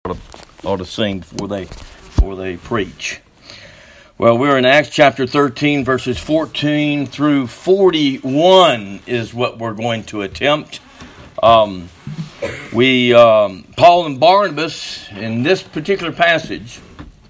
ought to sing before they preach. Well, we're in Acts chapter 13, verses 14 through 41 is what we're going to attempt. Paul and Barnabas, in this particular passage,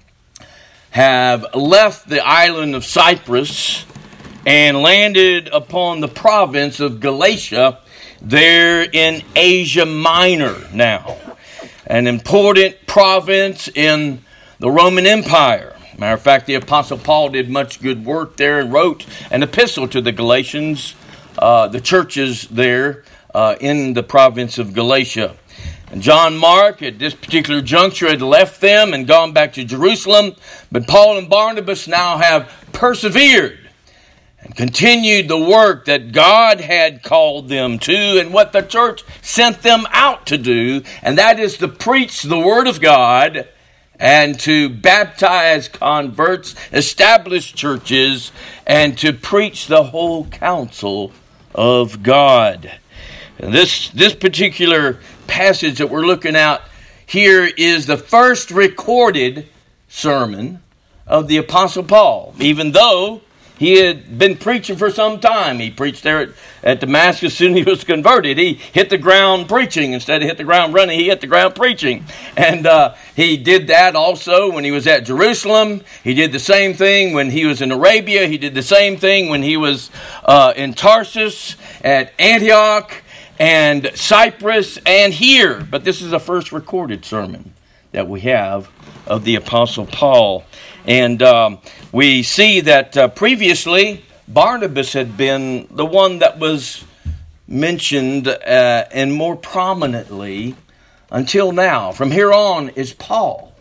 have left the island of Cyprus and landed upon the province of Galatia, there in Asia Minor now, an important province in the Roman Empire. Matter of fact, the Apostle Paul did much good work there and wrote an epistle to the Galatians, the churches there in the province of Galatia. And John Mark, at this particular juncture, had left them and gone back to Jerusalem. But Paul and Barnabas now have persevered and continued the work that God had called them to and what the church sent them out to do. And that is to preach the Word of God and to baptize converts, establish churches, and to preach the whole counsel of God. And this particular passage that we're looking at here is the first recorded sermon of the Apostle Paul, even though he had been preaching for some time. He preached there at Damascus as soon as he was converted. He hit the ground preaching. Instead of hit the ground running, he hit the ground preaching. And he did that also when he was at Jerusalem. He did the same thing when he was in Arabia. He did the same thing when he was in Tarsus, at Antioch, and Cyprus, and here. But this is the first recorded sermon that we have of the Apostle Paul. And we see that previously Barnabas had been the one that was mentioned and more prominently until now. From here on is Paul,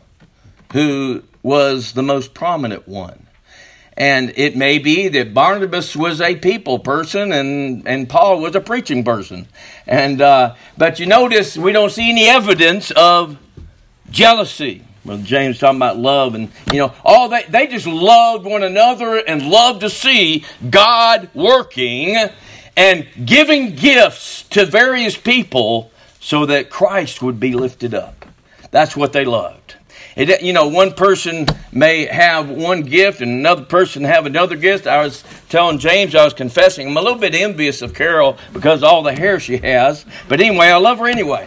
who was the most prominent one. And it may be that Barnabas was a people person and Paul was a preaching person. And but you notice we don't see any evidence of jealousy. Brother James talking about love, and all that, they just loved one another and loved to see God working and giving gifts to various people so that Christ would be lifted up. That's what they loved. One person may have one gift and another person have another gift. I was telling James, I was confessing, I'm a little bit envious of Carol because of all the hair she has. But anyway, I love her anyway.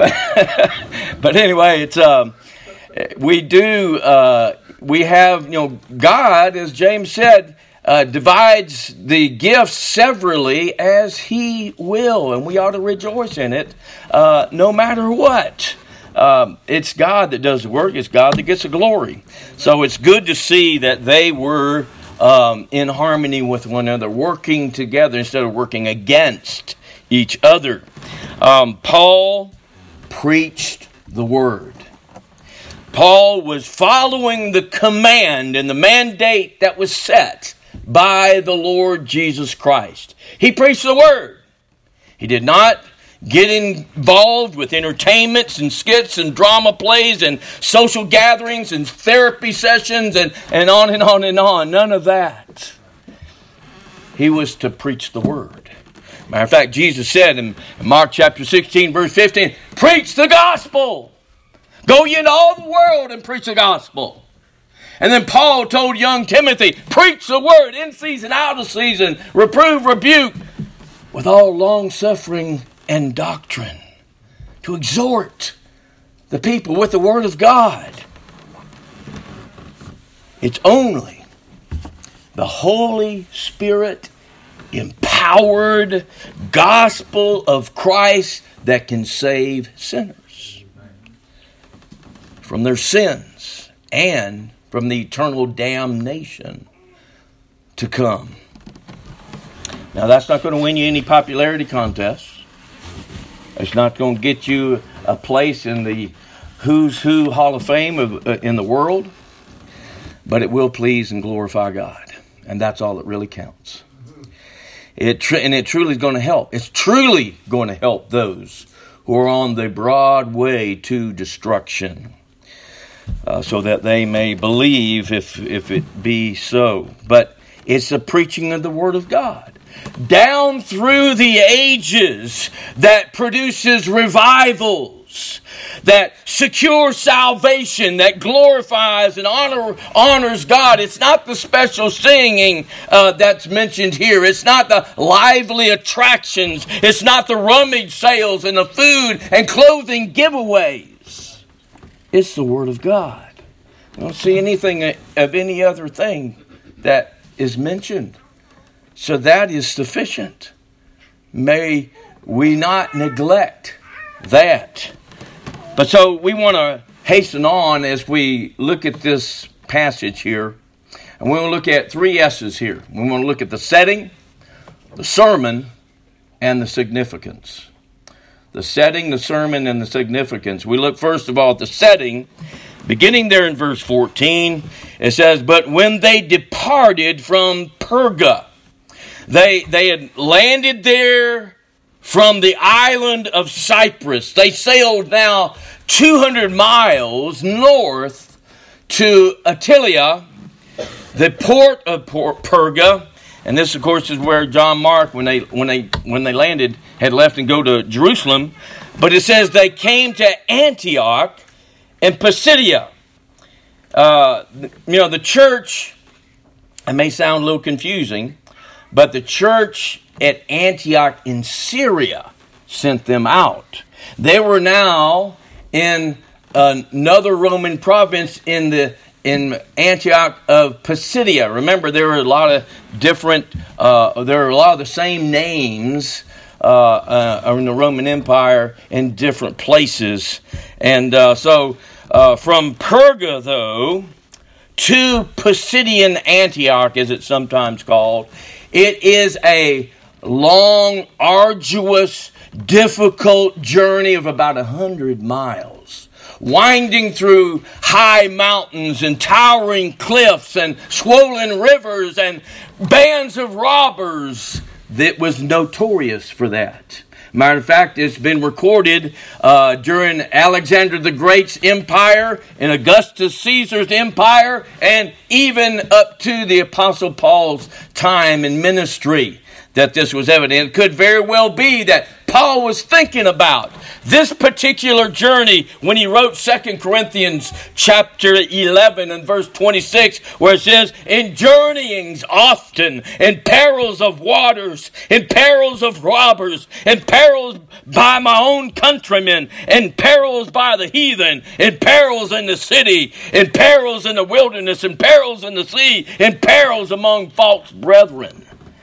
But anyway, it's we have, God, as James said, divides the gifts severally as He will, and we ought to rejoice in it no matter what. It's God that does the work. It's God that gets the glory. So it's good to see that they were in harmony with one another, working together instead of working against each other. Paul preached the Word. Paul was following the command and the mandate that was set by the Lord Jesus Christ. He preached the Word. He did not get involved with entertainments and skits and drama plays and social gatherings and therapy sessions and on and on and on. None of that. He was to preach the Word. Matter of fact, Jesus said in Mark chapter 16, verse 15, preach the gospel. Go ye into all the world and preach the gospel. And then Paul told young Timothy, preach the Word in season, out of season, reprove, rebuke, with all long suffering and doctrine, to exhort the people with the Word of God. It's only the Holy Spirit empowered gospel of Christ that can save sinners from their sins and from the eternal damnation to come. Now, that's not going to win you any popularity contests. It's not going to get you a place in the Who's Who Hall of Fame in the world, but it will please and glorify God. And that's all that really counts. It truly is going to help. It's truly going to help those who are on the broad way to destruction, so that they may believe if it be so. But it's the preaching of the Word of God down through the ages that produces revivals, that secures salvation, that glorifies and honors God. It's not the special singing that's mentioned here. It's not the lively attractions. It's not the rummage sales and the food and clothing giveaways. It's the Word of God. I don't see anything of any other thing that is mentioned. So that is sufficient. May we not neglect that. But so we want to hasten on as we look at this passage here. And we want to look at 3 S's here. We want to look at the setting, the sermon, and the significance. The setting, the sermon, and the significance. We look first of all at the setting. Beginning there in verse 14, it says, "But when they departed from Perga," they had landed there from the island of Cyprus. They sailed now 200 miles north to Attalia, the port of Perga. And this, of course, is where John Mark, when they landed, had left and go to Jerusalem. But it says they came to Antioch in Pisidia. The church, it may sound a little confusing, but the church at Antioch in Syria sent them out. They were now in another Roman province in Antioch of Pisidia. Remember, there were a lot of different, there are a lot of the same names in the Roman Empire in different places. And so from Perga, though, to Pisidian Antioch, as it's sometimes called, it is a long, arduous, difficult journey of about 100 miles, winding through high mountains and towering cliffs and swollen rivers and bands of robbers that was notorious for that. Matter of fact, it's been recorded during Alexander the Great's empire and Augustus Caesar's empire, and even up to the Apostle Paul's time in ministry, that this was evident. It could very well be that Paul was thinking about this particular journey when he wrote 2 Corinthians chapter 11 and verse 26, where it says, "In journeyings often, in perils of waters, in perils of robbers, in perils by my own countrymen, in perils by the heathen, in perils in the city, in perils in the wilderness, in perils in the sea, in perils among false brethren."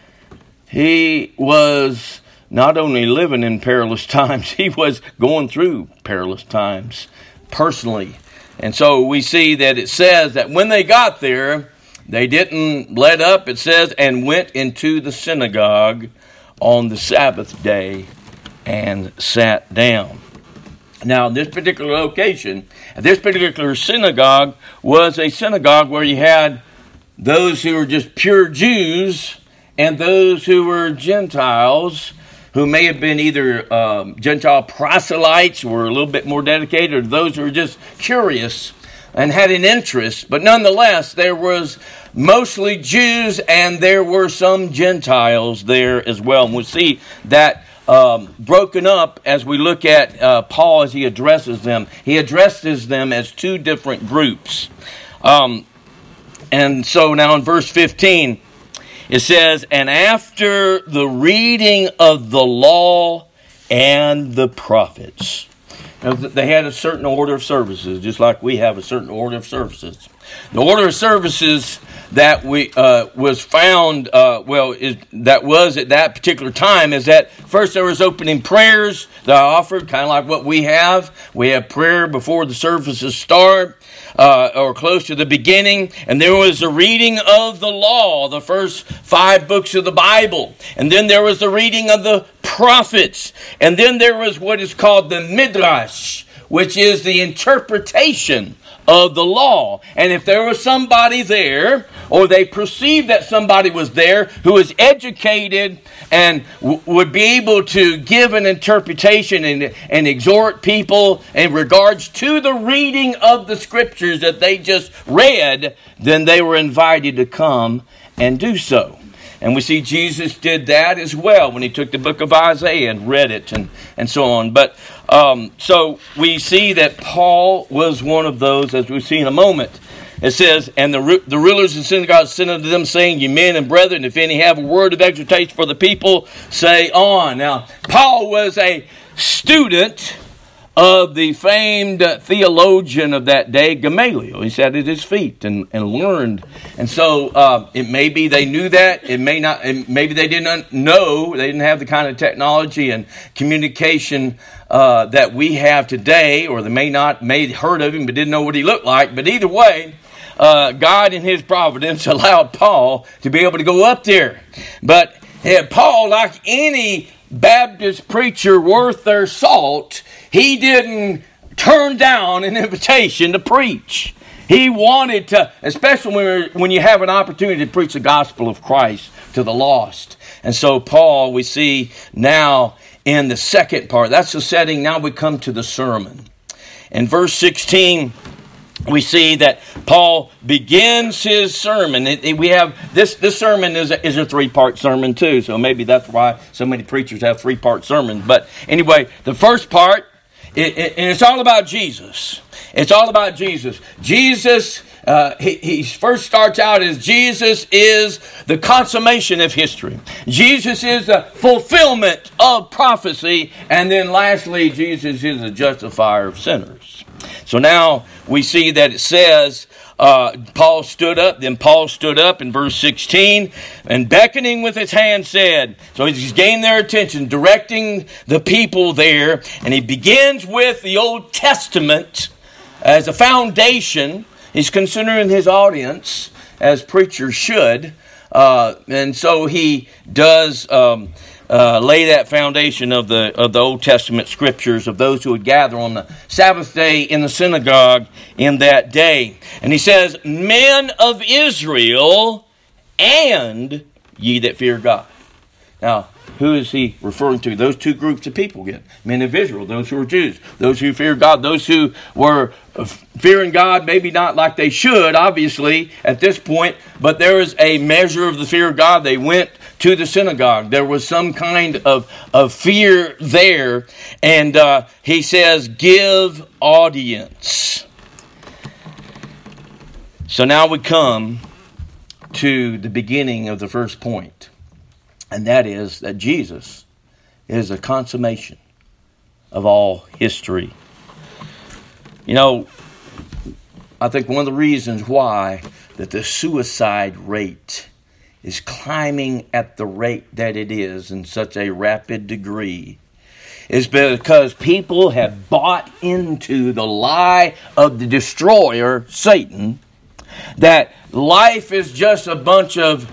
He was not only living in perilous times, he was going through perilous times personally. And so we see that it says that when they got there, they didn't let up. It says, "and went into the synagogue on the Sabbath day and sat down." Now, this particular location, this particular synagogue was a synagogue where you had those who were just pure Jews and those who were Gentiles, who may have been either Gentile proselytes, who were a little bit more dedicated, or those who were just curious and had an interest. But nonetheless, there was mostly Jews and there were some Gentiles there as well. And we'll see that broken up as we look at Paul as he addresses them. He addresses them as 2 different groups. And so now in verse 15, it says, "And after the reading of the law and the prophets." Now, they had a certain order of services, just like we have a certain order of services. The order of services that was found, that was at that particular time, is that first there was opening prayers that are offered, kind of like what we have. We have prayer before the services start, or close to the beginning. And there was the reading of the law, the first 5 books of the Bible. And then there was the reading of the prophets. And then there was what is called the Midrash, which is the interpretation of the law. And if there was somebody there, or they perceived that somebody was there who was educated and would be able to give an interpretation and exhort people in regards to the reading of the scriptures that they just read, then they were invited to come and do so. And we see Jesus did that as well when he took the book of Isaiah and read it and so on. But so we see that Paul was one of those, as we'll see in a moment. It says, and the rulers of the synagogue sent unto them, saying, Ye men and brethren, if any have a word of exhortation for the people, say on. Now, Paul was a student of the famed theologian of that day, Gamaliel. He sat at his feet and learned. And so it may be they knew that. It may not. Maybe they didn't know. They didn't have the kind of technology and communication that we have today, or they may heard of him but didn't know what he looked like. But either way, God in his providence allowed Paul to be able to go up there. But Paul, like any Baptist preacher worth their salt, he didn't turn down an invitation to preach. He wanted to, especially when you have an opportunity to preach the gospel of Christ to the lost. And so Paul, we see now in the second part, that's the setting. Now we come to the sermon. In verse 16, we see that Paul begins his sermon. We have this sermon is a 3-part sermon too, so maybe that's why so many preachers have 3-part sermons. But anyway, the first part, and it's all about Jesus. It's all about Jesus. Jesus, he first starts out as Jesus is the consummation of history. Jesus is the fulfillment of prophecy. And then lastly, Jesus is the justifier of sinners. So now we see that it says, Paul stood up in verse 16, and beckoning with his hand said, so he's gained their attention, directing the people there, and he begins with the Old Testament as a foundation. He's considering his audience, as preachers should, and so he does lay that foundation of the Old Testament scriptures of those who would gather on the Sabbath day in the synagogue in that day. And he says, men of Israel and ye that fear God. Now, who is he referring to? Those two groups of people again. Men of Israel, those who were Jews, those who fear God, those who were fearing God, maybe not like they should, obviously, at this point, but there was a measure of the fear of God. They went to the synagogue. There was some kind of fear there. And he says, give audience. So now we come to the beginning of the first point. And that is that Jesus is a consummation of all history. You know, I think one of the reasons why that the suicide rate is climbing at the rate that it is in such a rapid degree is because people have bought into the lie of the destroyer, Satan, that life is just a bunch of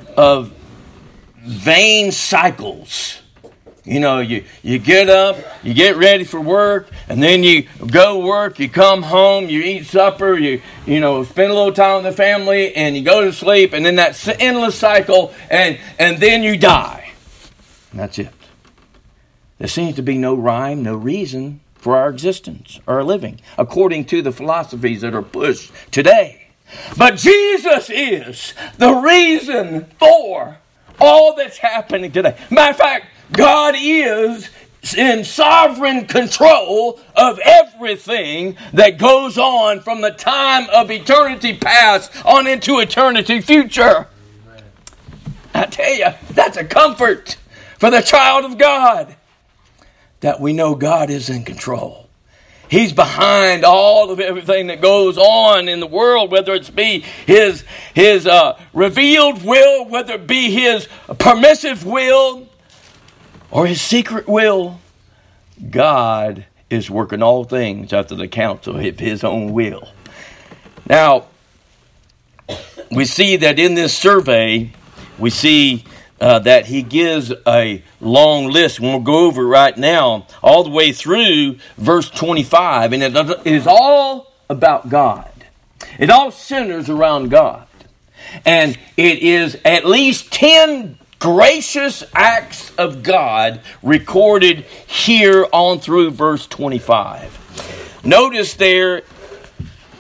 vain cycles. You know, you get up, you get ready for work, and then you go work, you come home, you eat supper, you spend a little time with the family, and you go to sleep, and then that endless cycle, and then you die. And that's it. There seems to be no rhyme, no reason for our existence, our living, according to the philosophies that are pushed today. But Jesus is the reason for all that's happening today. Matter of fact, God is in sovereign control of everything that goes on from the time of eternity past on into eternity future. Amen. I tell you, that's a comfort for the child of God, that we know God is in control. He's behind all of everything that goes on in the world, whether it be His revealed will, whether it be His permissive will, or His secret will. God is working all things after the counsel of His own will. Now, we see that in this survey, we see that he gives a long list. And we'll go over right now, all the way through verse 25. And it is all about God. It all centers around God. And it is at least 10 gracious acts of God recorded here on through verse 25. Notice there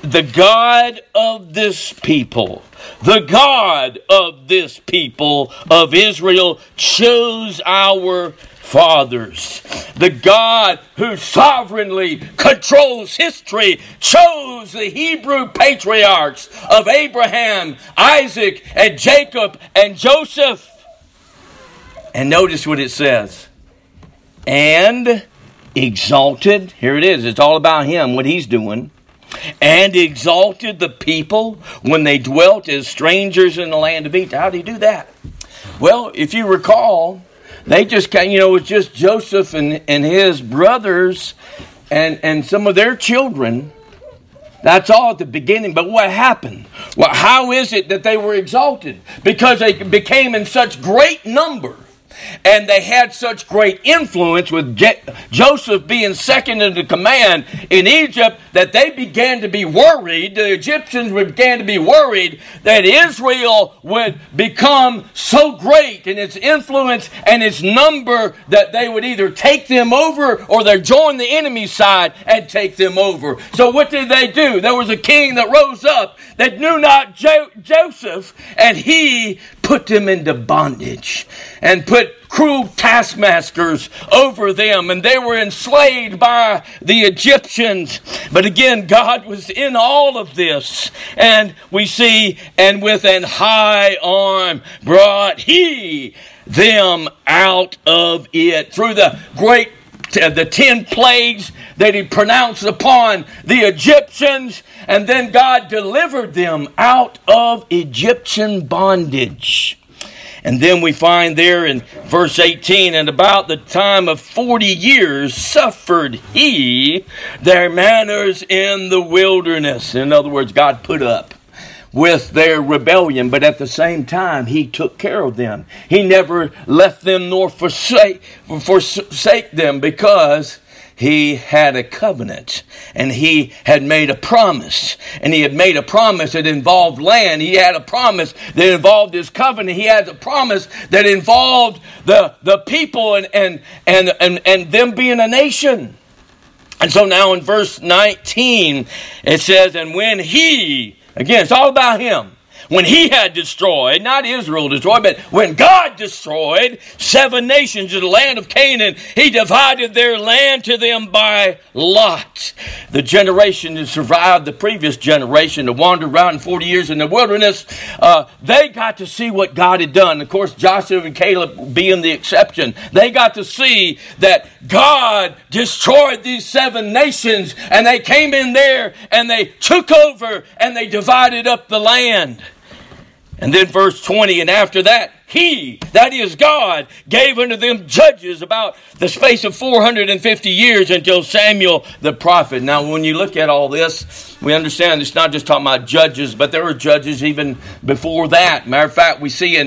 the God of this people, the God of this people of Israel chose our fathers. The God who sovereignly controls history chose the Hebrew patriarchs of Abraham, Isaac, and Jacob, and Joseph. And notice what it says. And exalted, here it is, it's all about him, what he's doing. And exalted the people when they dwelt as strangers in the land of Egypt. How did he do that? Well, if you recall, they just came, it was just Joseph and his brothers and some of their children. That's all at the beginning. But what happened? Well, how is it that they were exalted? Because they became in such great number. And they had such great influence with Joseph being second in the command in Egypt that they began to be worried. The Egyptians began to be worried that Israel would become so great in its influence and its number that they would either take them over or they'd join the enemy's side and take them over. So what did they do? There was a king that rose up that knew not Joseph, and he put them into bondage and put cruel taskmasters over them, and they were enslaved by the Egyptians. But again, God was in all of this, and we see, and with an high arm brought he them out of it through the 10 plagues that he pronounced upon the Egyptians, and then God delivered them out of Egyptian bondage. And then we find there in verse 18, and about the time of 40 years suffered he their manners in the wilderness. In other words, God put up with their rebellion, but at the same time, he took care of them. He never left them nor forsake them, because he had a covenant, and he had made a promise, and he had made a promise that involved land. He had a promise that involved his covenant. He had a promise that involved the people and them being a nation. And so now in verse 19, it says, and when he, again, it's all about him. When he had destroyed, not Israel destroyed, but when God destroyed 7 nations in the land of Canaan, he divided their land to them by lot. The generation that survived the previous generation, that wandered around 40 years in the wilderness, they got to see what God had done. Of course, Joshua and Caleb being the exception. They got to see that God destroyed these 7 nations, and they came in there and they took over and they divided up the land. And then verse 20, and after that, he, that is God, gave unto them judges about the space of 450 years until Samuel the prophet. Now, when you look at all this, we understand it's not just talking about judges, but there were judges even before that. Matter of fact, we saw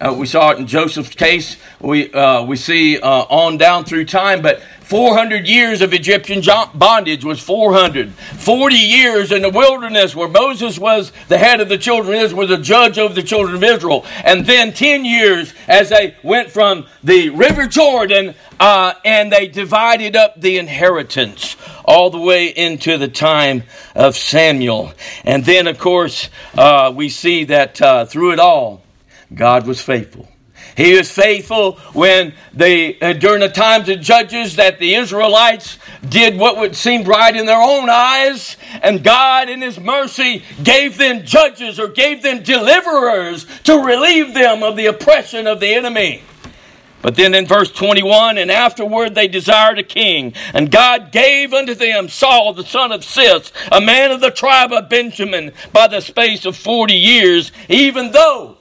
it in Joseph's case. We see on down through time, but 400 years of Egyptian bondage was 400. 40 years in the wilderness where Moses was the head of the children of Israel, was a judge over the children of Israel. And then 10 years as they went from the River Jordan and they divided up the inheritance all the way into the time of Samuel. And then, of course, we see that through it all, God was faithful. He was faithful when during the times of judges that the Israelites did what would seem right in their own eyes, and God in his mercy gave them judges or gave them deliverers to relieve them of the oppression of the enemy. But then in verse 21, and afterward they desired a king, and God gave unto them Saul the son of Cis, a man of the tribe of Benjamin, by the space of 40 years, even though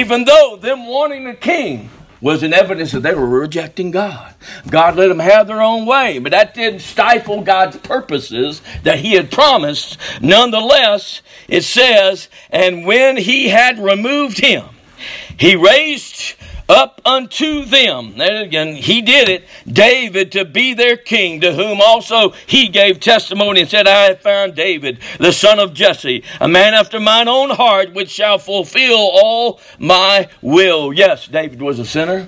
them wanting a king was an evidence that they were rejecting God. God let them have their own way, but that didn't stifle God's purposes that he had promised. Nonetheless, it says, and when he had removed him, he raised up unto them, and again, he did it, David to be their king, to whom also he gave testimony and said, I have found David, the son of Jesse, a man after mine own heart, which shall fulfill all my will. Yes, David was a sinner,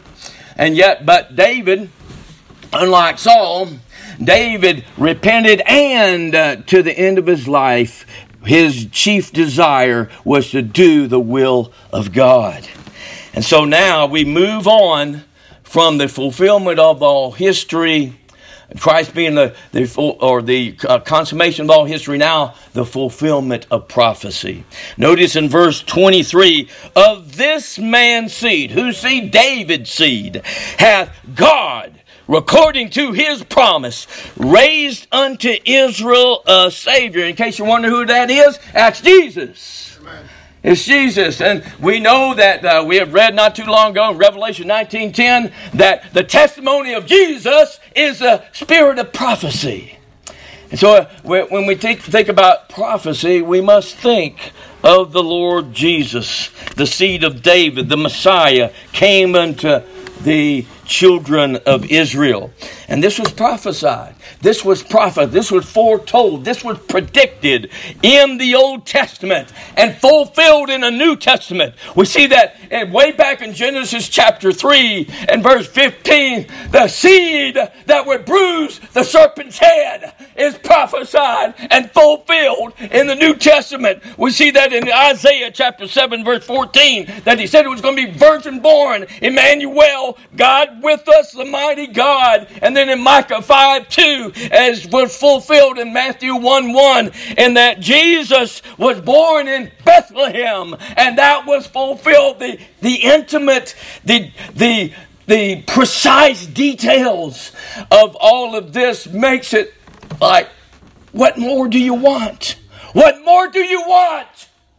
but David, unlike Saul, David repented, and to the end of his life, his chief desire was to do the will of God. And so now we move on from the fulfillment of all history, Christ being the consummation of all history, now the fulfillment of prophecy. Notice in verse 23, of this man's seed, whose seed? David's seed, hath God, according to his promise, raised unto Israel a Savior. In case you wonder who that is, that's Jesus. Amen. It's Jesus. And we know that we have read not too long ago in Revelation 19:10 that the testimony of Jesus is a spirit of prophecy. And so when we think about prophecy, we must think of the Lord Jesus, the seed of David, the Messiah, came unto the children of Israel. And this was prophesied. This was prophesied. This was foretold. This was predicted in the Old Testament and fulfilled in the New Testament. We see that way back in Genesis chapter 3 and verse 15. The seed that would bruise the serpent's head is prophesied and fulfilled in the New Testament. We see that in Isaiah chapter 7 verse 14, that he said it was going to be virgin born, Emmanuel, God with us, the mighty God. And then in Micah 5:2, as was fulfilled in Matthew 1:1, and that Jesus was born in Bethlehem, and that was fulfilled. The intimate, the precise details of all of this makes it like, what more do you want? What more do you want?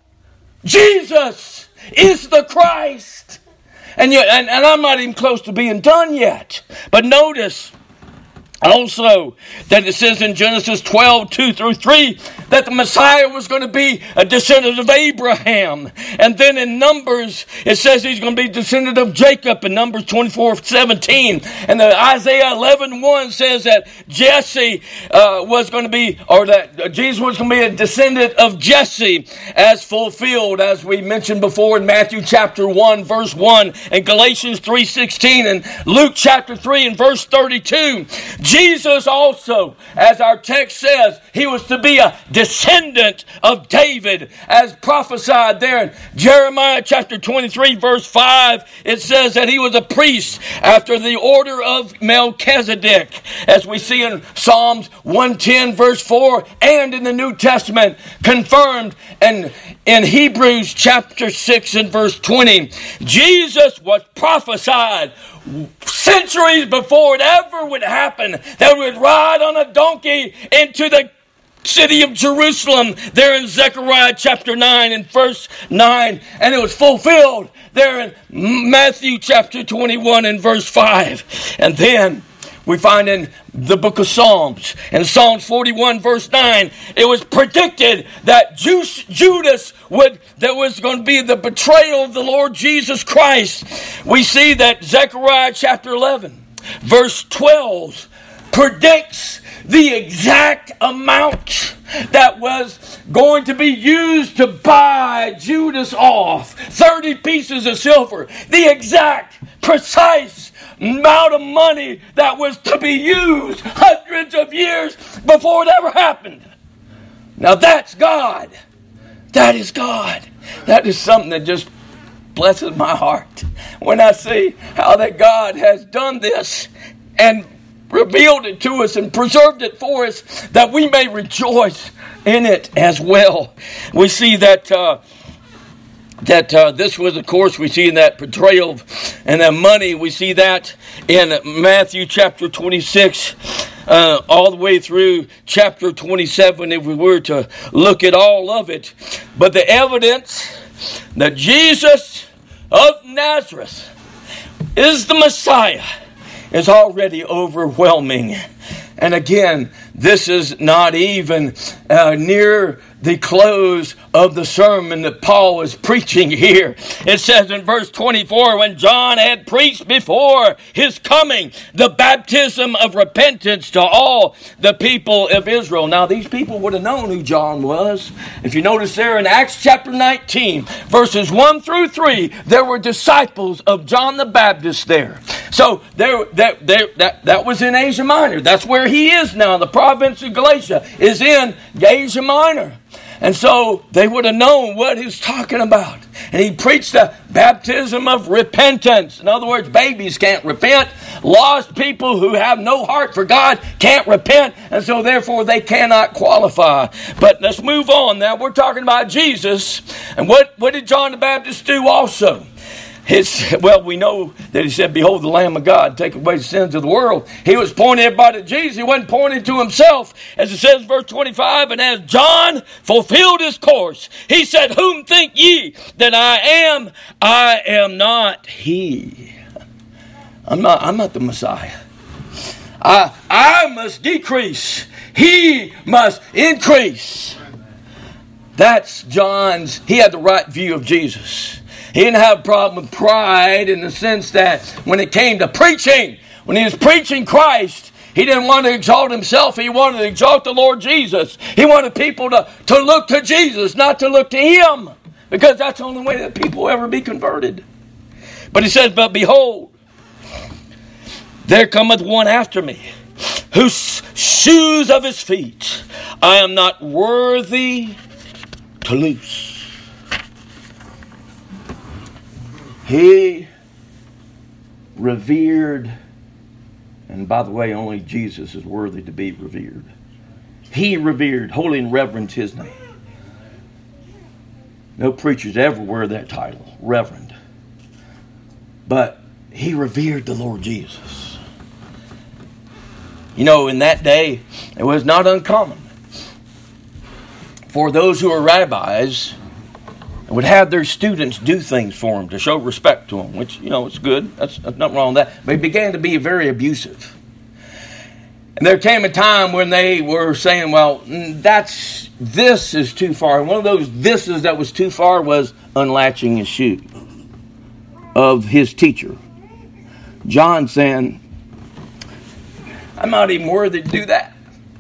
Jesus is the Christ. And I'm not even close to being done yet. But notice also that it says in Genesis 12:2-3 that the Messiah was going to be a descendant of Abraham. And then in Numbers it says he's going to be a descendant of Jacob in Numbers 24:17. And Isaiah 11:1 says that Jesse was going to be, or that Jesus was going to be a descendant of Jesse, as fulfilled, as we mentioned before, in Matthew chapter 1 verse 1 and Galatians 3:16 and Luke chapter 3 and verse 32. Jesus also, as our text says, he was to be a descendant of David, as prophesied there in Jeremiah chapter 23 verse 5. It says that he was a priest after the order of Melchizedek, as we see in Psalms 110 verse 4, and in the New Testament confirmed in Hebrews chapter 6 and verse 20. Jesus was prophesied centuries before it ever would happen, that would ride on a donkey into the city of Jerusalem, there in Zechariah chapter 9 and verse 9, and it was fulfilled there in Matthew chapter 21 and verse 5. And then we find in the book of Psalms, in Psalms 41 verse 9, it was predicted that Judas that was going to be the betrayal of the Lord Jesus Christ. We see that Zechariah chapter 11 verse 12 predicts the exact amount that was going to be used to buy Judas off. 30 pieces of silver. The exact, precise amount of money that was to be used hundreds of years before it ever happened. Now that's God. That is God. That is something that just blesses my heart when I see how that God has done this and revealed it to us and preserved it for us, that we may rejoice in it as well. We see that this was, of course, we see in that betrayal and that money. We see that in Matthew chapter 26 all the way through chapter 27 if we were to look at all of it. But the evidence that Jesus of Nazareth is the Messiah is already overwhelming. And again, this is not even near the close of the sermon that Paul is preaching here. It says in verse 24, when John had preached before his coming the baptism of repentance to all the people of Israel. Now these people would have known who John was. If you notice there in Acts chapter 19, verses 1-3, there were disciples of John the Baptist there. So that was in Asia Minor. That's where he is now. The province of Galatia is in Asia Minor. And so they would have known what he was talking about. And he preached the baptism of repentance. In other words, babies can't repent. Lost people who have no heart for God can't repent. And so therefore they cannot qualify. But let's move on now. We're talking about Jesus. And what did John the Baptist do also? We know that he said, behold the Lamb of God, take away the sins of the world. He was pointing everybody to Jesus. He wasn't pointing to himself. As it says in verse 25, and as John fulfilled his course, he said, whom think ye that I am? I am not he. I'm not the Messiah. I must decrease. He must increase. That's John's. He had the right view of Jesus. He didn't have a problem with pride in the sense that when it came to preaching, when he was preaching Christ, he didn't want to exalt himself. He wanted to exalt the Lord Jesus. He wanted people to look to Jesus, not to look to him, because that's the only way that people will ever be converted. But he says, but behold, there cometh one after me, whose shoes of his feet I am not worthy to loose. He revered, and by the way, only Jesus is worthy to be revered. He revered, holy and reverend his name. No preachers ever wear that title, reverend. But he revered the Lord Jesus. You know, in that day, it was not uncommon for those who were rabbis and would have their students do things for them to show respect to them, which, you know, it's good. That's nothing wrong with that. But it began to be very abusive. And there came a time when they were saying, well, this is too far. And one of those thises that was too far was unlatching his shoe of his teacher. John saying, I'm not even worthy to do that.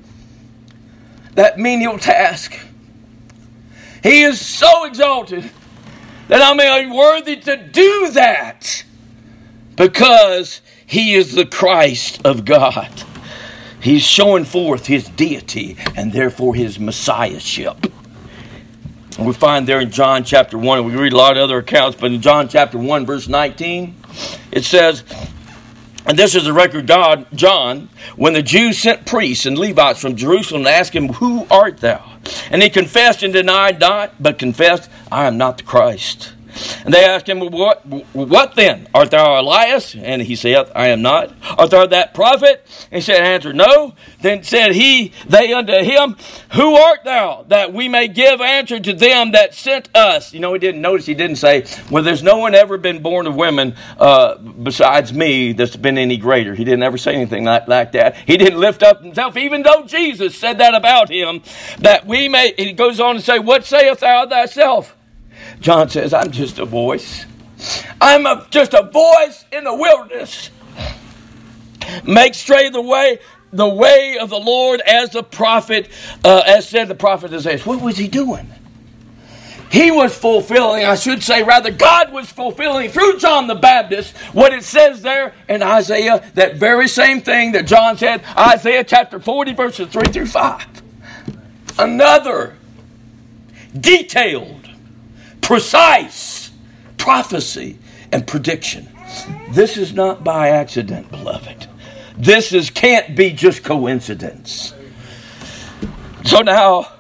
That menial task. He is so exalted that I'm worthy to do that because he is the Christ of God. He's showing forth his deity and therefore his messiahship. And we find there in John chapter 1, we read a lot of other accounts, but in John chapter 1 verse 19, it says, and this is the record of John, when the Jews sent priests and Levites from Jerusalem to ask him, who art thou? And he confessed and denied not, but confessed, I am not the Christ. And they asked him, what then? Art thou Elias? And he said, I am not. Art thou that prophet? And he said, answer, no. Then said they unto him, who art thou, that we may give answer to them that sent us? You know, he didn't say, well, there's no one ever been born of women besides me that's been any greater. He didn't ever say anything like that. He didn't lift up himself, even though Jesus said that about him, that we may, he goes on to say, what sayest thou thyself? John says, I'm just a voice. I'm just a voice in the wilderness. Make straight the way of the Lord, as the prophet, as said the prophet Isaiah. What was he doing? He was fulfilling, God was fulfilling through John the Baptist what it says there in Isaiah, that very same thing that John said, Isaiah chapter 40, verses 3 through 5. Another detailed, precise prophecy and prediction. This is not by accident, beloved. This can't be just coincidence. So now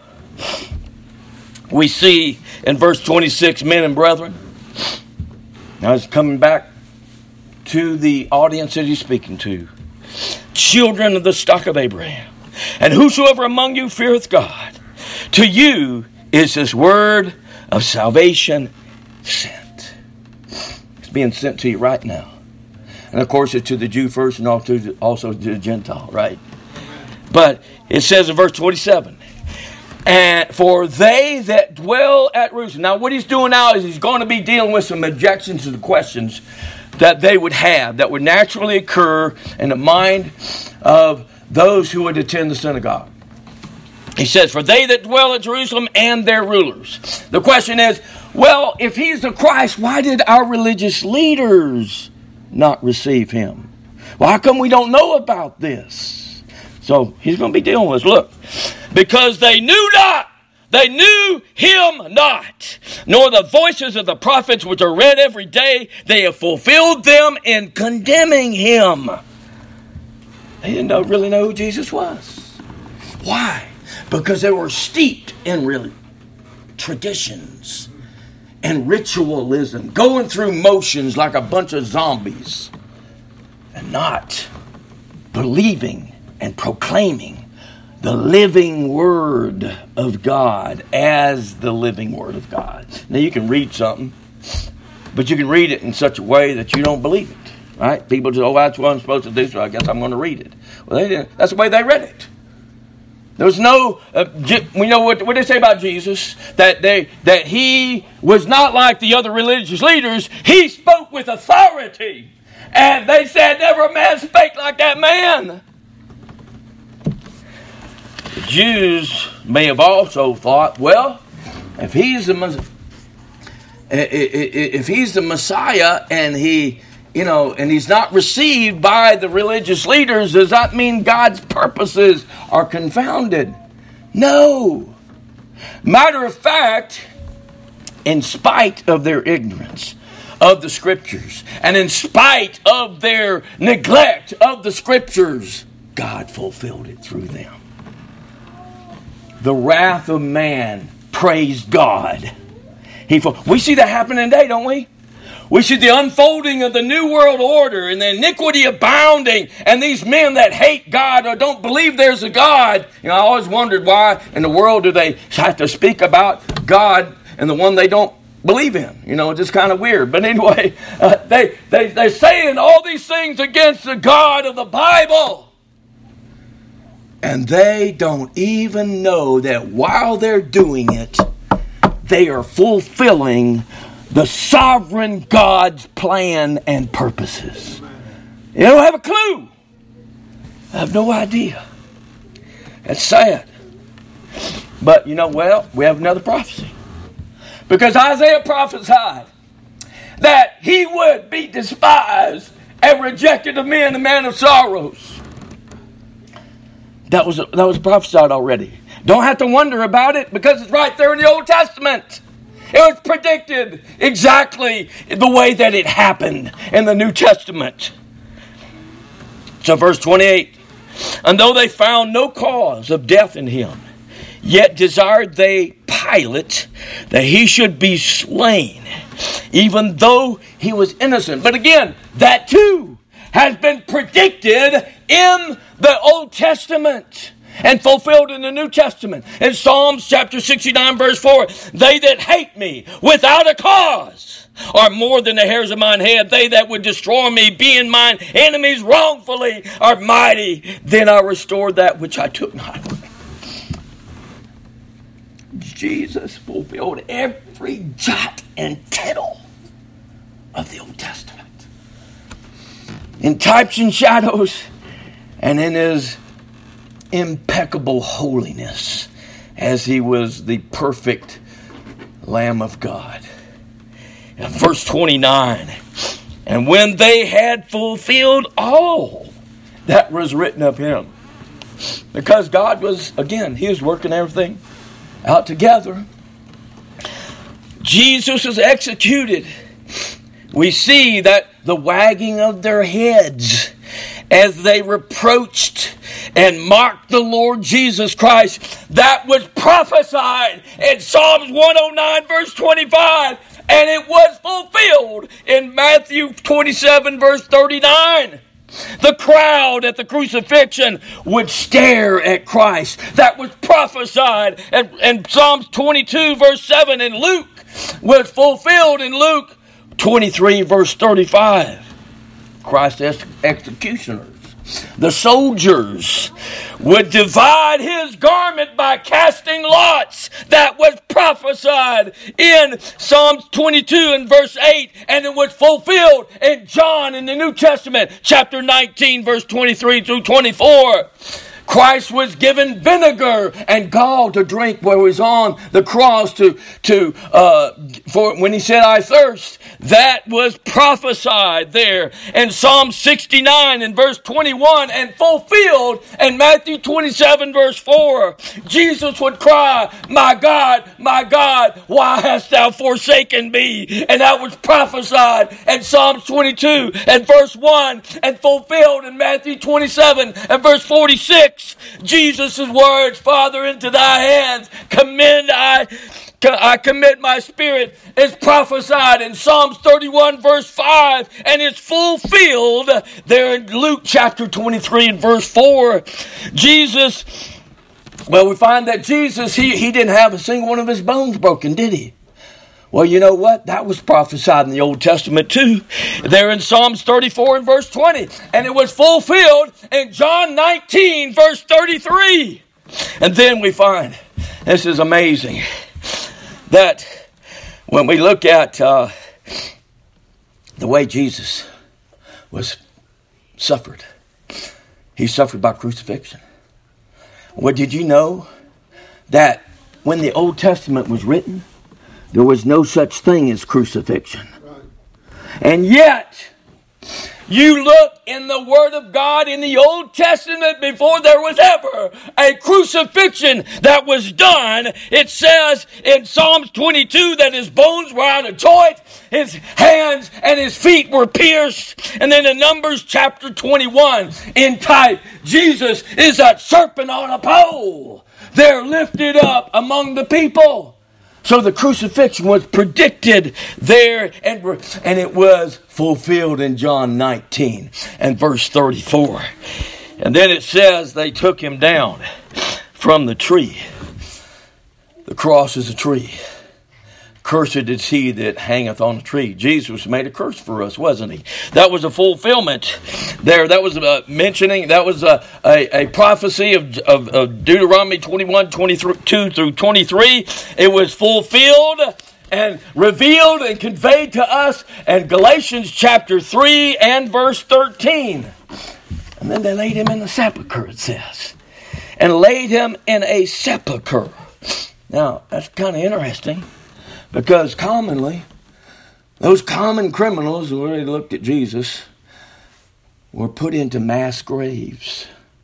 we see in verse 26, men and brethren. Now it's coming back to the audience that he's speaking to. Children of the stock of Abraham, and whosoever among you feareth God, to you is this word of salvation sent. It's being sent to you right now. And of course it's to the Jew first and also to the Gentile, right? But it says in verse 27, and for they that dwell at Jerusalem. Now what he's doing now is he's going to be dealing with some objections to the questions that they would have, that would naturally occur in the mind of those who would attend the synagogue. He says, for they that dwell at Jerusalem and their rulers. The question is, well, if he's the Christ, why did our religious leaders not receive him? Well, how come we don't know about this? So he's going to be dealing with us. Look, because they knew not they knew him not, nor the voices of the prophets which are read every day. They have fulfilled them in condemning him. They didn't really know who Jesus was. Why? Because they were steeped in traditions and ritualism, going through motions like a bunch of zombies, and not believing and proclaiming the living Word of God as the living Word of God. Now you can read something, but you can read it in such a way that you don't believe it. Right? People just, that's what I'm supposed to do, so I guess I'm going to read it. Well, they didn't. That's the way they read it. There was no, we know what they say about Jesus, that he was not like the other religious leaders. He spoke with authority. And they said, never a man spake like that man. The Jews may have also thought, well, if he's the Messiah and and he's not received by the religious leaders, does that mean God's purposes are confounded? No. Matter of fact, in spite of their ignorance of the Scriptures, and in spite of their neglect of the Scriptures, God fulfilled it through them. The wrath of man praised God. We see that happening today, don't we? We see the unfolding of the New World Order and the iniquity abounding, and these men that hate God or don't believe there's a God. I always wondered why in the world do they have to speak about God and the one they don't believe in. It's just kind of weird. But anyway, they're saying all these things against the God of the Bible. And they don't even know that while they're doing it, they are fulfilling the sovereign God's plan and purposes. They don't have a clue. I have no idea. It's sad. But we have another prophecy. Because Isaiah prophesied that he would be despised and rejected of men, the man of sorrows. That was prophesied already. Don't have to wonder about it because it's right there in the Old Testament. It was predicted exactly the way that it happened in the New Testament. So verse 28, and though they found no cause of death in him, yet desired they Pilate that he should be slain, even though he was innocent. But again, that too has been predicted in the Old Testament and fulfilled in the New Testament. In Psalms chapter 69 verse 4, they that hate me without a cause are more than the hairs of mine head. They that would destroy me, being mine enemies wrongfully, are mighty. Then I restored that which I took not. Jesus fulfilled every jot and tittle of the Old Testament. In types and shadows, and in his impeccable holiness, as he was the perfect Lamb of God. In verse 29, and when they had fulfilled all that was written of him, because God was, again, he was working everything out together. Jesus was executed. We see that the wagging of their heads as they reproached and mocked the Lord Jesus Christ, that was prophesied in Psalms 109 verse 25, and it was fulfilled in Matthew 27 verse 39. The crowd at the crucifixion would stare at Christ. That was prophesied in Psalms 22 verse 7, and Luke was fulfilled in Luke 23 verse 35. Christ's executioners, the soldiers, would divide his garment by casting lots. That was prophesied in Psalms 22 and verse 8, and it was fulfilled in John in the New Testament, chapter 19, verse 23 through 24. Christ was given vinegar and gall to drink while he was on the cross for when he said, I thirst. That was prophesied there in Psalm 69 and verse 21 and fulfilled in Matthew 27 verse 4. Jesus would cry, my God, why hast thou forsaken me? And that was prophesied in Psalm 22 and verse 1 and fulfilled in Matthew 27 and verse 46. Jesus' words, Father, into thy hands I commit my spirit, is prophesied in Psalms 31 verse 5 and is fulfilled there in Luke chapter 23 and verse 4. We find that Jesus, he didn't have a single one of his bones broken, did he? Well, you know what? That was prophesied in the Old Testament too. There in Psalms 34 and verse 20. And it was fulfilled in John 19 verse 33. And then we find, this is amazing, that when we look at the way Jesus suffered, he suffered by crucifixion. Well, did you know that when the Old Testament was written, there was no such thing as crucifixion? And yet, you look in the Word of God in the Old Testament before there was ever a crucifixion that was done. It says in Psalms 22 that his bones were out of joint, his hands and his feet were pierced. And then in Numbers chapter 21, in type, Jesus is that serpent on a pole. They're lifted up among the people. So the crucifixion was predicted there, and it was fulfilled in John 19 and verse 34. And then it says they took him down from the tree. The cross is a tree. Cursed is he that hangeth on the tree. Jesus made a curse for us, wasn't he? That was a fulfillment there. That was mentioning, that was a prophecy of Deuteronomy 21, 22 through 23. It was fulfilled and revealed and conveyed to us in Galatians chapter 3 and verse 13. And then they laid him in the sepulchre, it says. And laid him in a sepulchre. Now, that's kind of interesting. Because commonly, those common criminals who already looked at Jesus were put into mass graves.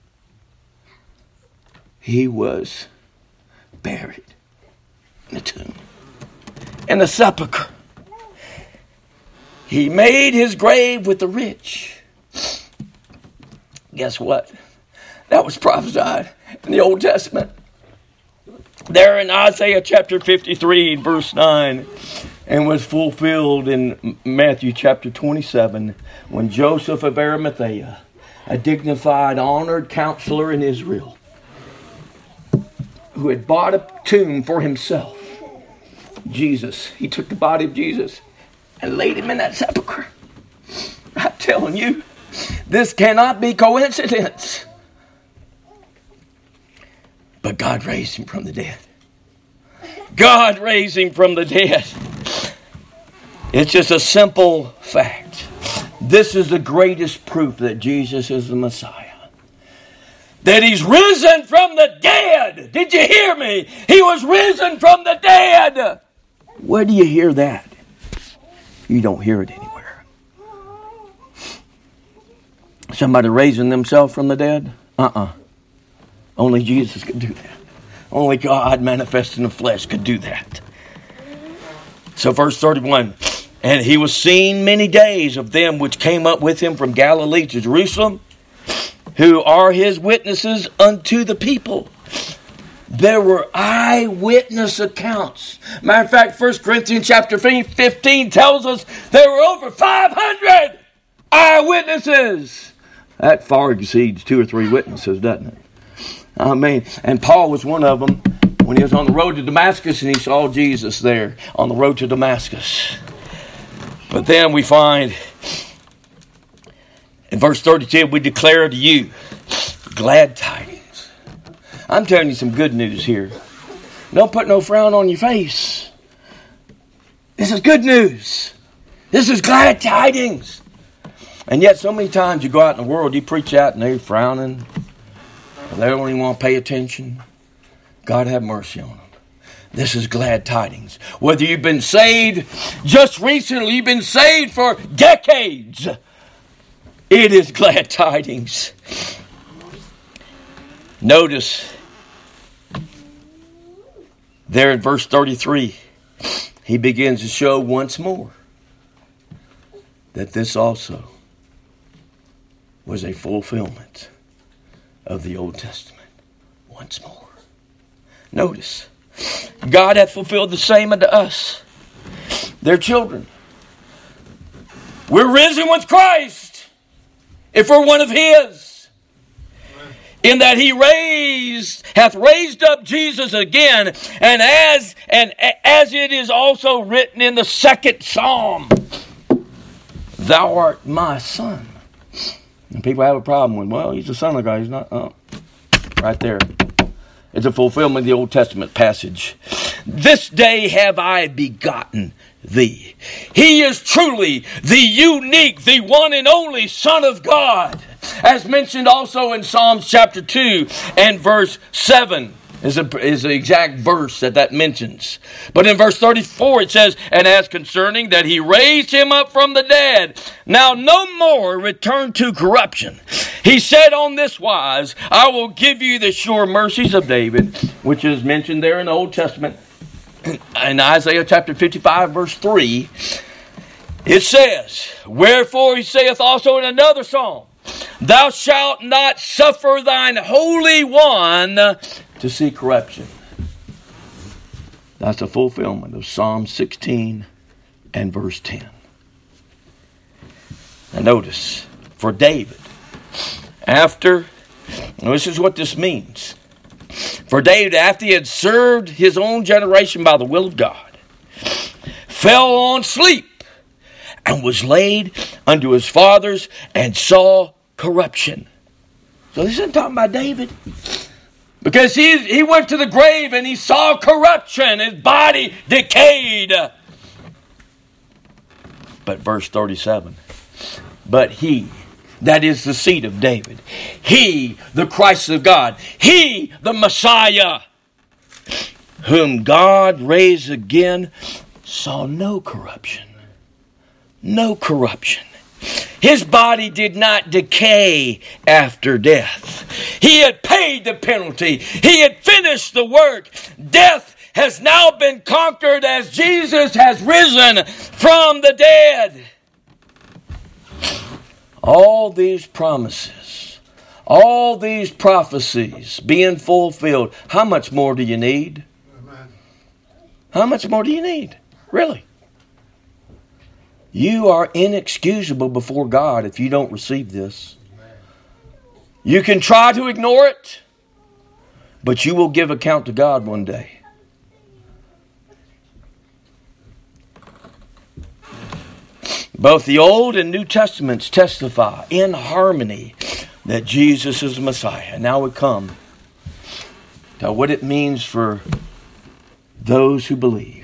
He was buried in a tomb, in a sepulchre. He made his grave with the rich. Guess what? That was prophesied in the Old Testament. There in Isaiah chapter 53, verse 9, and was fulfilled in Matthew chapter 27, when Joseph of Arimathea, a dignified, honored counselor in Israel, who had bought a tomb for himself, Jesus, he took the body of Jesus and laid him in that sepulchre. I'm telling you, this cannot be coincidence. But God raised him from the dead. God raised him from the dead. It's just a simple fact. This is the greatest proof that Jesus is the Messiah. That he's risen from the dead. Did you hear me? He was risen from the dead. Where do you hear that? You don't hear it anywhere. Somebody raising themselves from the dead? Only Jesus could do that. Only God manifested in the flesh could do that. So verse 31, and he was seen many days of them which came up with him from Galilee to Jerusalem, who are his witnesses unto the people. There were eyewitness accounts. Matter of fact, 1 Corinthians chapter 15 tells us there were over 500 eyewitnesses. That far exceeds 2 or 3 witnesses, doesn't it? And Paul was one of them when he was on the road to Damascus and he saw Jesus there on the road to Damascus. But then we find in verse 32, we declare to you glad tidings. I'm telling you some good news here. Don't put no frown on your face. This is good news. This is glad tidings. And yet so many times you go out in the world, you preach out and they're frowning. They don't even want to pay attention. God have mercy on them. This is glad tidings. Whether you've been saved just recently, you've been saved for decades, it is glad tidings. Notice there in verse 33, he begins to show once more that this also was a fulfillment of the Old Testament. Once more. Notice, God hath fulfilled the same unto us, their children. We're risen with Christ if we're one of His. In that He hath raised up Jesus again, and as it is also written in the second Psalm, Thou art my Son. And people have a problem with, well, He's the Son of God. He's not. Right there. It's a fulfillment of the Old Testament passage. This day have I begotten thee. He is truly the unique, the one and only Son of God. As mentioned also in Psalms chapter 2 and verse 7 is the exact verse that mentions. But in verse 34 it says, And as concerning that He raised Him up from the dead, now no more return to corruption. He said on this wise, I will give you the sure mercies of David, which is mentioned there in the Old Testament. In Isaiah chapter 55 verse 3, it says, Wherefore He saith also in another psalm, Thou shalt not suffer thine Holy One to see corruption. That's a fulfillment of Psalm 16 and verse 10. Now notice, for David, this is what this means. For David, after he had served his own generation by the will of God, fell on sleep and was laid unto his fathers and saw corruption. So this isn't talking about David. Because he went to the grave and he saw corruption. His body decayed. But verse 37. But he, that is the seed of David. He, the Christ of God. He, the Messiah, whom God raised again, saw no corruption. No corruption. His body did not decay after death. He had paid the penalty. He had finished the work. Death has now been conquered as Jesus has risen from the dead. All these promises, all these prophecies being fulfilled, how much more do you need? How much more do you need? Really? You are inexcusable before God if you don't receive this. You can try to ignore it, but you will give account to God one day. Both the Old and New Testaments testify in harmony that Jesus is the Messiah. Now we come to what it means for those who believe.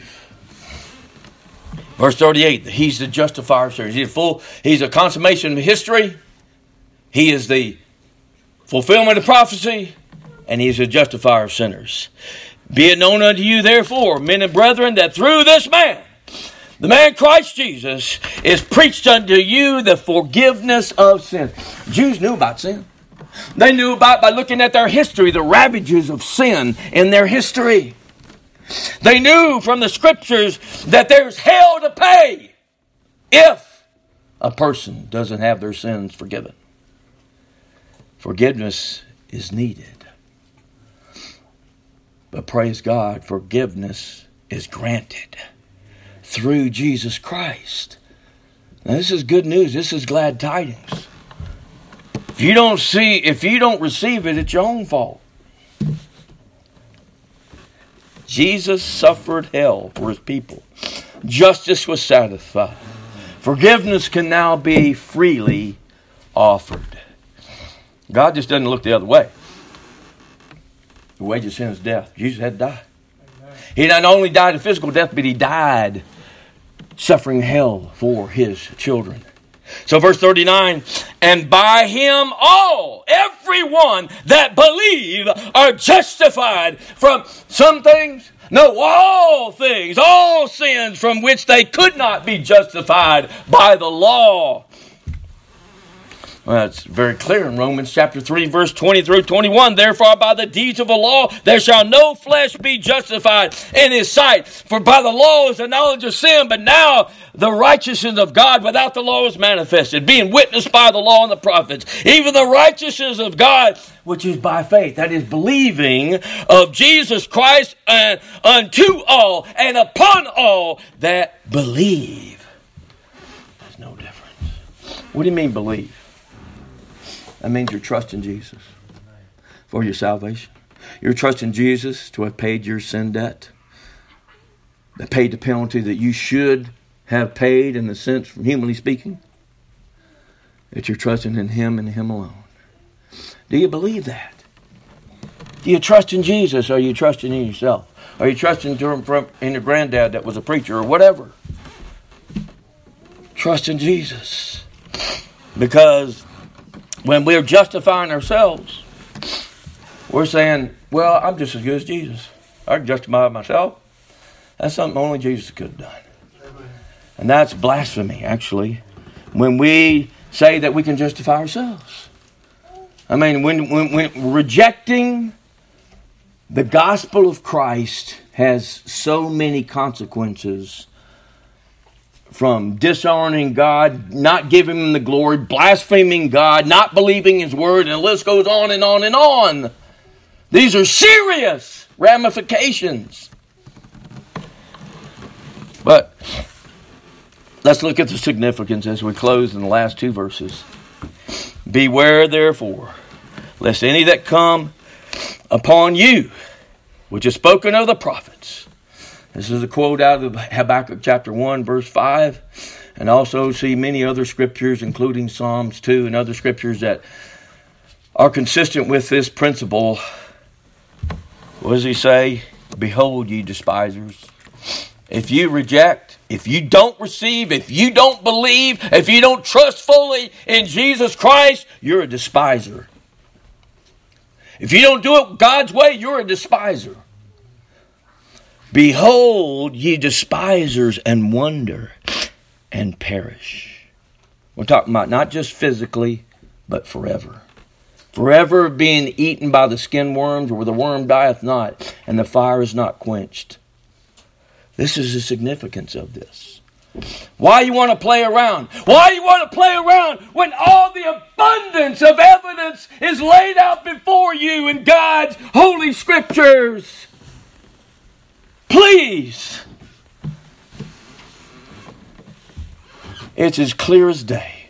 Verse 38, He's the justifier of sinners. He's a consummation of history. He is the fulfillment of prophecy. And He's a justifier of sinners. Be it known unto you, therefore, men and brethren, that through this man, the man Christ Jesus, is preached unto you the forgiveness of sin. Jews knew about sin. They knew about, by looking at their history, the ravages of sin in their history. They knew from the Scriptures that there's hell to pay if a person doesn't have their sins forgiven. Forgiveness is needed. But praise God, forgiveness is granted through Jesus Christ. Now this is good news. This is glad tidings. If you don't receive it, it's your own fault. Jesus suffered hell for His people. Justice was satisfied. Forgiveness can now be freely offered. God just doesn't look the other way. The wages of sin is death. Jesus had to die. He not only died a physical death, but He died suffering hell for His children. So verse 39, and by him all, everyone that believe are justified from some things. No, all things, all sins from which they could not be justified by the law. Well, it's very clear in Romans chapter 3, verse 20 through 21. Therefore, by the deeds of the law, there shall no flesh be justified in his sight. For by the law is the knowledge of sin, but now the righteousness of God without the law is manifested, being witnessed by the law and the prophets, even the righteousness of God, which is by faith, that is, believing of Jesus Christ unto all and upon all that believe. There's no difference. What do you mean believe? That means you're trusting Jesus for your salvation. You're trusting Jesus to have paid your sin debt, that paid the penalty that you should have paid in the sense, from humanly speaking, that you're trusting in Him and Him alone. Do you believe that? Do you trust in Jesus, or are you trusting in yourself? Are you trusting in your granddad that was a preacher or whatever? Trust in Jesus. Because when we're justifying ourselves, we're saying, well, I'm just as good as Jesus. I can justify myself. That's something only Jesus could have done. And that's blasphemy, actually, when we say that we can justify ourselves. I mean, when rejecting the gospel of Christ has so many consequences, from dishonoring God, not giving Him the glory, blaspheming God, not believing His word, and the list goes on and on and on. These are serious ramifications. But let's look at the significance as we close in the last two verses. Beware therefore, lest any that come upon you, which is spoken of the prophets. This is a quote out of Habakkuk chapter 1, verse 5. And also see many other scriptures, including Psalms 2 and other scriptures that are consistent with this principle. What does he say? Behold, ye despisers. If you reject, if you don't receive, if you don't believe, if you don't trust fully in Jesus Christ, you're a despiser. If you don't do it God's way, you're a despiser. Behold, ye despisers, and wonder, and perish. We're talking about not just physically, but forever. Forever being eaten by the skin worms, where the worm dieth not, and the fire is not quenched. This is the significance of this. Why you want to play around? Why you want to play around when all the abundance of evidence is laid out before you in God's holy scriptures? Please. It's as clear as day.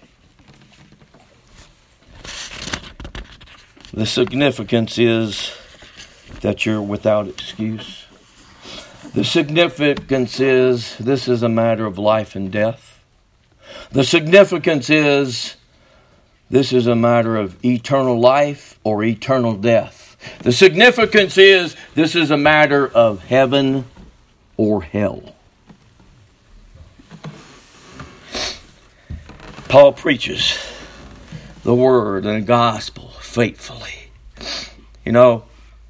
The significance is that you're without excuse. The significance is this is a matter of life and death. The significance is this is a matter of eternal life or eternal death. The significance is this is a matter of heaven or hell. Paul preaches the word and the gospel faithfully. You know,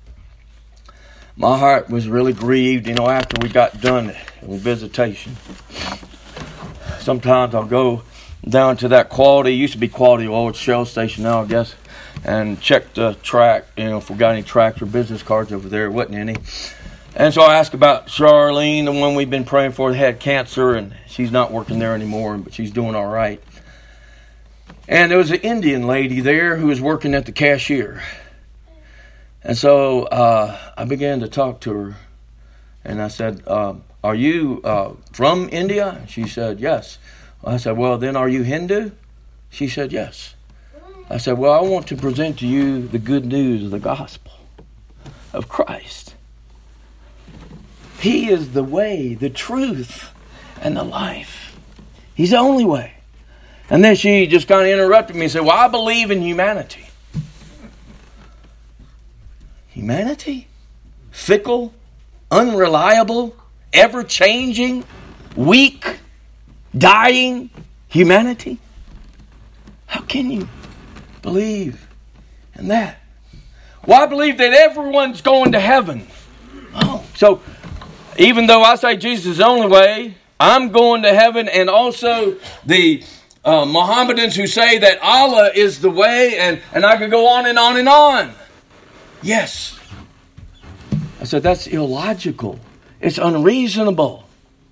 my heart was really grieved, after we got done with visitation. Sometimes I'll go down to that Quality, used to be Quality Oil Shell Station now, I guess, and check the track, if we got any tracks or business cards over there. There wasn't any. And so I asked about Charlene, the one we've been praying for, that had cancer, and she's not working there anymore, but she's doing all right. And there was an Indian lady there who was working at the cashier. And so I began to talk to her, and I said, are you from India? She said, yes. I said, well, then are you Hindu? She said, yes. I said, well, I want to present to you the good news of the gospel of Christ. He is the way, the truth, and the life. He's the only way. And then she just kind of interrupted me and said, well, I believe in humanity. Humanity? Fickle, unreliable, ever-changing, weak, dying humanity? How can you believe in that? Well, I believe that everyone's going to heaven. Oh, so even though I say Jesus is the only way, I'm going to heaven, and also the Mohammedans who say that Allah is the way, and I could go on and on and on. Yes. I said, that's illogical. It's unreasonable.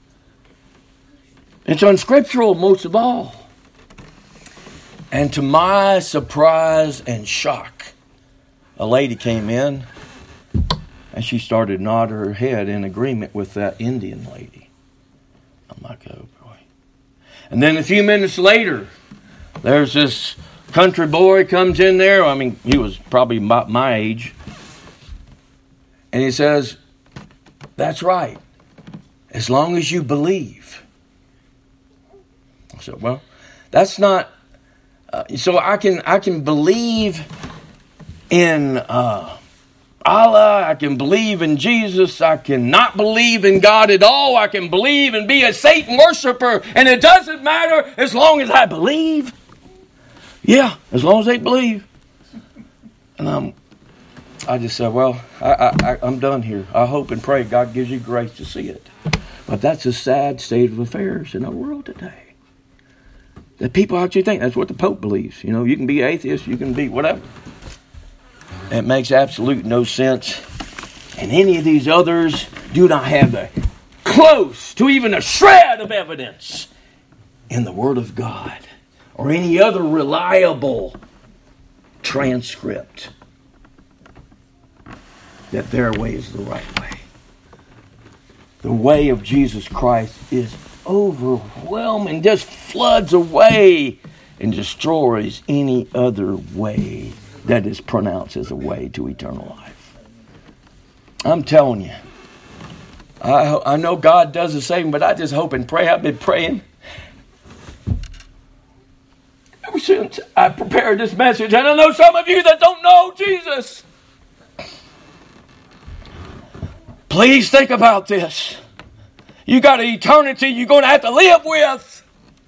It's unscriptural, most of all. And to my surprise and shock, a lady came in, and she started nodding her head in agreement with that Indian lady. I'm like, oh boy. And then a few minutes later, there's this country boy comes in there. I mean, he was probably about my age. And he says, that's right. As long as you believe. I said, well, that's not... so I can believe in Allah. I can believe in Jesus. I cannot believe in God at all. I can believe and be a Satan worshiper. And it doesn't matter as long as I believe. Yeah, as long as they believe. And I just said, well, I'm done here. I hope and pray God gives you grace to see it. But that's a sad state of affairs in our world today. That people actually think that's what the Pope believes. You know, you can be atheist, you can be whatever. It makes absolute no sense. And any of these others do not have a close to even a shred of evidence in the Word of God or any other reliable transcript that their way is the right way. The way of Jesus Christ is overwhelming, just floods away and destroys any other way that is pronounced as a way to eternal life. I'm telling you, I know God does the same, but I just hope and pray. I've been praying ever since I prepared this message, and I know some of you that don't know Jesus. Please think about this. You got an eternity you're going to have to live with.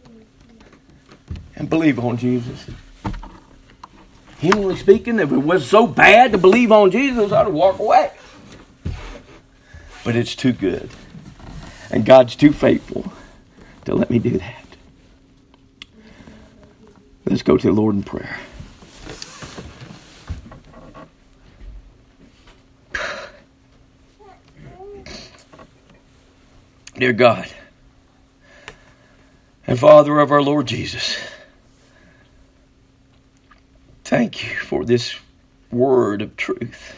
And believe on Jesus. Humanly speaking, if it was so bad to believe on Jesus, I'd walk away. But it's too good. And God's too faithful to let me do that. Let's go to the Lord in prayer. Dear God and Father of our Lord Jesus, thank you for this word of truth.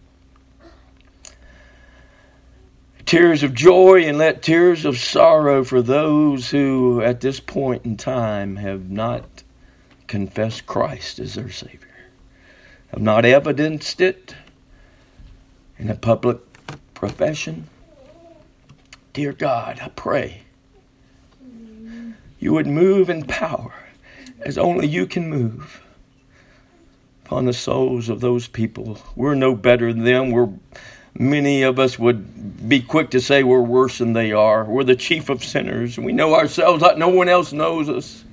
Tears of joy and let tears of sorrow for those who at this point in time have not confessed Christ as their Savior, have not evidenced it in a public profession. Dear God, I pray you would move in power as only you can move upon the souls of those people. We're no better than them. Many of us would be quick to say we're worse than they are. We're the chief of sinners. We know ourselves like no one else knows us.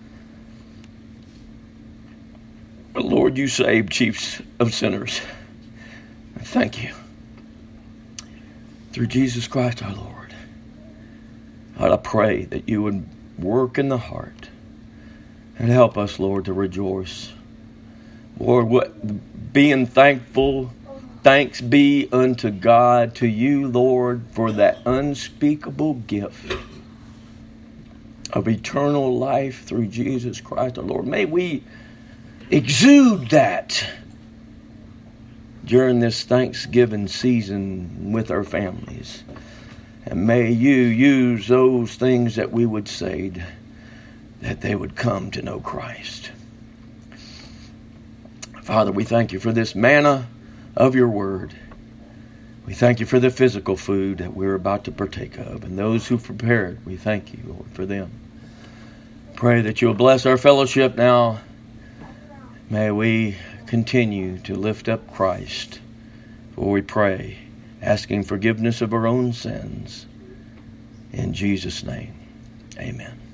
But Lord, you saved chiefs of sinners. Thank you. Through Jesus Christ our Lord. God, I pray that you would work in the heart and help us, Lord, to rejoice. Lord, being thankful, thanks be unto God, to you, Lord, for that unspeakable gift of eternal life through Jesus Christ our Lord. May we exude that during this Thanksgiving season with our families. And may you use those things that we would say that they would come to know Christ. Father, we thank you for this manna of your word. We thank you for the physical food that we're about to partake of. And those who prepared, we thank you, Lord, for them. Pray that you'll bless our fellowship now. May we continue to lift up Christ. For we pray, asking forgiveness of our own sins. In Jesus' name, amen.